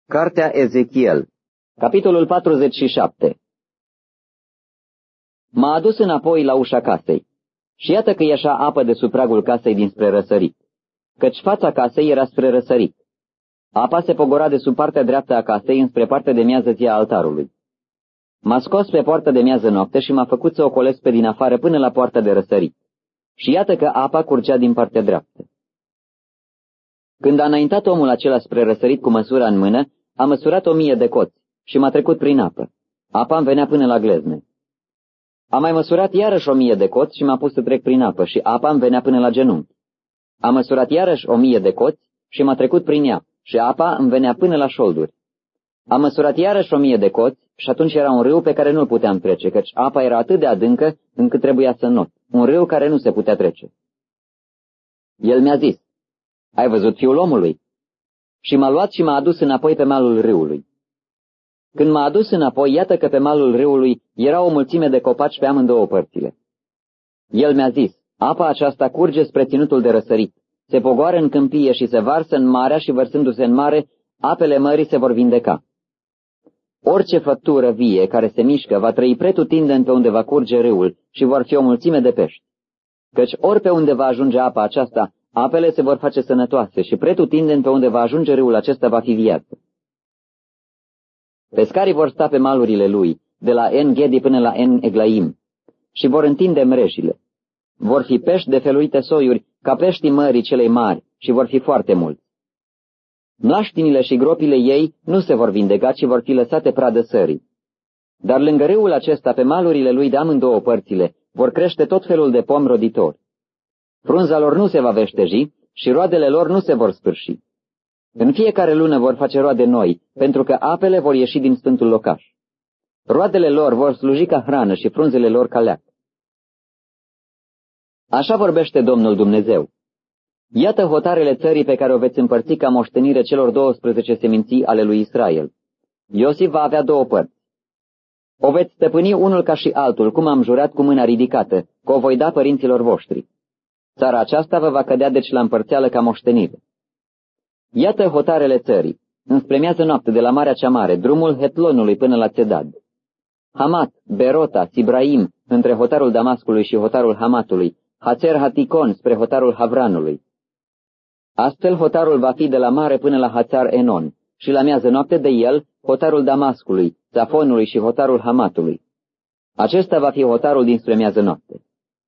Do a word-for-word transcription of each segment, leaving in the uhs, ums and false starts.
Cartea Ezechiel, capitolul patruzeci și șapte. M-a adus înapoi la ușa casei, și iată că ieșea apă de sub pragul casei dinspre răsărit, căci fața casei era spre răsărit. Apa se pogora de sub partea dreaptă a casei înspre partea de miază zi a altarului. M-a scos pe poarta de miază noapte și m-a făcut să ocolesc pe din afară până la poarta de răsărit, și iată că apa curgea din partea dreaptă. Când a înaintat omul acela spre răsărit cu măsura în mână, a măsurat o mie de coți și m-a trecut prin apă. Apa îmi venea până la glezne. Am mai măsurat iarăși o mie de coți și m-a pus să trec prin apă și apa îmi venea până la genunchi. Am măsurat iarăși o mie de coți și m-a trecut prin ea și apa îmi venea până la șolduri. Am măsurat iarăși o mie de coți și atunci era un râu pe care nu-l puteam trece, căci apa era atât de adâncă încât trebuia să not, un râu care nu se putea trece. El mi-a zis: ai văzut fiul omului? Și m-a luat și m-a adus înapoi pe malul râului. Când m-a adus înapoi, iată că pe malul râului era o mulțime de copaci pe amândouă părțile. El mi-a zis: apa aceasta curge spre ținutul de răsărit, se pogoară în câmpie și se varsă în marea și vărsându-se în mare, apele mării se vor vindeca. Orice făptură vie care se mișcă va trăi pretutindeni pe unde va curge râul și vor fi o mulțime de pești. Căci ori pe unde va ajunge apa aceasta, apele se vor face sănătoase și pretutindeni pe unde va ajunge râul acesta va fi viață. Pescarii vor sta pe malurile lui, de la En-Gedi până la En-Eglaim, și vor întinde mrejile. Vor fi pești de feluite soiuri, ca peștii mării celei mari, și vor fi foarte mulți. Mlaștinile și gropile ei nu se vor vindeca, ci vor fi lăsate pradă sării. Dar lângă râul acesta, pe malurile lui de amândouă părțile, vor crește tot felul de pomi roditori. Frunza lor nu se va veșteji și roadele lor nu se vor sfârși. În fiecare lună vor face roade noi, pentru că apele vor ieși din sfântul locaș. Roadele lor vor sluji ca hrană și frunzele lor ca leac. Așa vorbește Domnul Dumnezeu. Iată hotarele țării pe care o veți împărți ca moștenire celor douăsprezece seminții ale lui Israel. Iosif va avea două părți. O veți stăpâni unul ca și altul, cum am jurat cu mâna ridicată, că o voi da părinților voștri. Țara aceasta vă va cădea deci la împărțeală ca moștenire. Iată hotarele țării, înspre miază noapte de la Marea cea Mare, drumul Hetlonului până la Țedad. Hamat, Berota, Sibraim, între hotarul Damascului și hotarul Hamatului, Hațer Haticon spre hotarul Havranului. Astfel hotarul va fi de la mare până la Hațar Enon și la miază noapte de el hotarul Damascului, Zafonului și hotarul Hamatului. Acesta va fi hotarul dinspre miază noapte.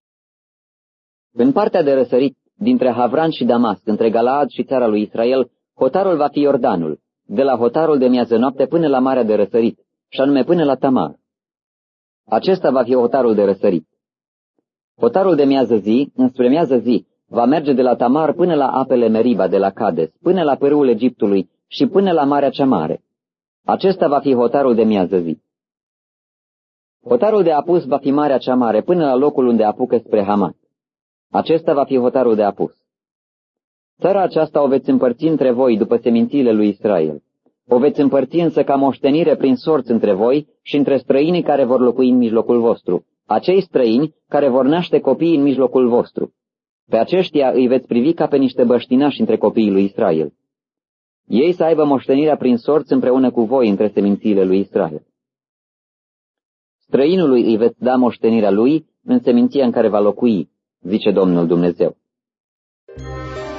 În partea de răsărit, dintre Havran și Damasc, între Galaad și țara lui Israel, hotarul va fi Iordanul, de la hotarul de miază noapte până la marea de răsărit, și anume până la Tamar. Acesta va fi hotarul de răsărit. Hotarul de miază zi, înspre miază zi, va merge de la Tamar până la apele Meriba de la Cades, până la pârâul Egiptului și până la Marea cea Mare. Acesta va fi hotarul de miază zi. Hotarul de apus va fi Marea cea Mare până la locul unde apucă spre Hamat. Acesta va fi hotarul de apus. Țara aceasta o veți împărți între voi după semințiile lui Israel. O veți împărți însă ca moștenire prin sorți între voi și între străinii care vor locui în mijlocul vostru, acei străini care vor naște copii în mijlocul vostru. Pe aceștia îi veți privi ca pe niște băștinași între copiii lui Israel. Ei să aibă moștenirea prin sorți împreună cu voi între semințiile lui Israel. Străinului îi veți da moștenirea lui în seminția în care va locui, zice Domnul Dumnezeu.